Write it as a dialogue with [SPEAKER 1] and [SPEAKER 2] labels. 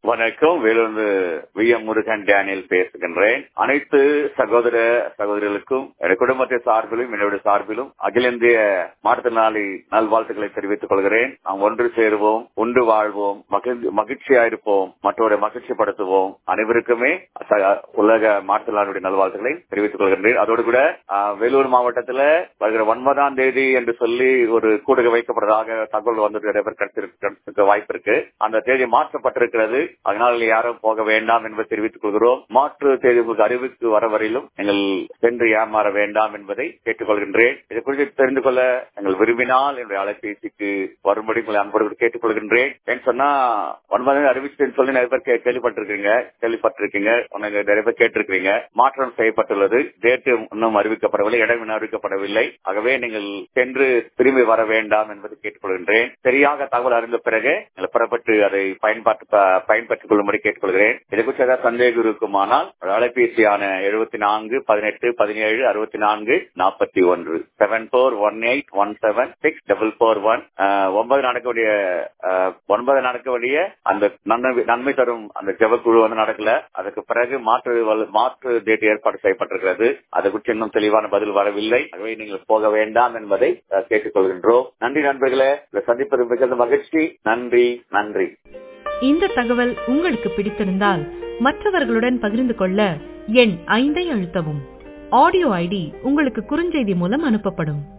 [SPEAKER 1] வணக்கம். வேலூர் வி.எம். முருகன் டேனியல் பேசுகின்றேன். அனைத்து சகோதர சகோதரிகளுக்கும் என் குடும்பத்தை சார்பிலும் என்னுடைய சார்பிலும் அகில இந்திய மாற்றுத்திறனாளி நல்வாழ்த்துக்களை தெரிவித்துக் கொள்கிறேன். நாம் ஒன்று சேருவோம், உண்டு வாழ்வோம், மகிழ்ச்சியாயிருப்போம், மற்றவரை மகிழ்ச்சிப்படுத்துவோம். அனைவருக்குமே உலக மாற்றுத்திறனாளியுடைய நல்வாழ்த்துக்களை தெரிவித்துக் கொள்கின்றேன். அதோடு கூட வேலூர் மாவட்டத்தில் வருகிற 9ஆம் தேதி என்று சொல்லி ஒரு கூடுகை வைக்கப்படுவதாக தகவல் வந்து வாய்ப்பு இருக்கு. அந்த தேதி மாற்றப்பட்டிருக்கிறது. அதனால் யாரும் போக வேண்டாம் என்பதை தெரிவித்துக் கொள்கிறோம். மாற்று தேதி உங்களுக்கு அறிவித்து வர வரையிலும் நீங்கள் சென்று ஏமாற வேண்டாம் என்பதை கேட்டுக்கொள்கின்றேன். இதை குறித்து தெரிந்து கொள்ள நீங்கள் விரும்பினால் என்னுடைய அலைபேசிக்கு வரும்படி உங்களை அன்போடு கேட்டுக்கொள்கின்றேன். ஏன்னு சொன்னா 9 அறிவிச்சுன்னு சொல்லி நிறைய பேர் கேள்விப்பட்டிருக்கீங்க, நிறைய பேர் கேட்டிருக்கீங்க. மாற்றம் செய்யப்பட்டுள்ளது. டேட்டு இன்னும் அறிவிக்கப்படவில்லை, இடம் இன்னும் அறிவிக்கப்படவில்லை. ஆகவே நீங்கள் சென்று திரும்பி வர வேண்டாம் என்பதை கேட்டுக்கொள்கின்றேன். சரியாக தகவல் அறிந்த பிறகு நீங்கள் புறப்பட்டு அதை பயன்படுத்திக் கொள்ளும்படி கேட்டுக்கொள்கிறேன். இதை குறித்து ஏதாவது சந்தேகம் இருக்குமானால் அலைபேசியான 74 18 17 64 41 7418176441 9 நடக்க வேண்டிய அந்த நன்மை தரும் அந்த ஜெபக்குழு வந்து நடக்கல. அதுக்கு பிறகு மாற்று டேட் ஏற்பாடு செய்யப்பட்டிருக்கிறது. அது குறித்து இன்னும் தெளிவான பதில் வரவில்லை. ஆகவே நீங்கள் போக வேண்டாம் என்பதை கேட்டுக்கொள்கின்றோம். நன்றி நண்பர்களே. சந்திப்பது மிகுந்த மகிழ்ச்சி. நன்றி.
[SPEAKER 2] இந்த தகவல் உங்களுக்கு பிடித்திருந்தால் மற்றவர்களுடன் பகிர்ந்து கொள்ள எண் 5 அழுத்தவும். ஆடியோ ஐடி உங்களுக்கு குறுஞ்செய்தி மூலம் அனுப்பப்படும்.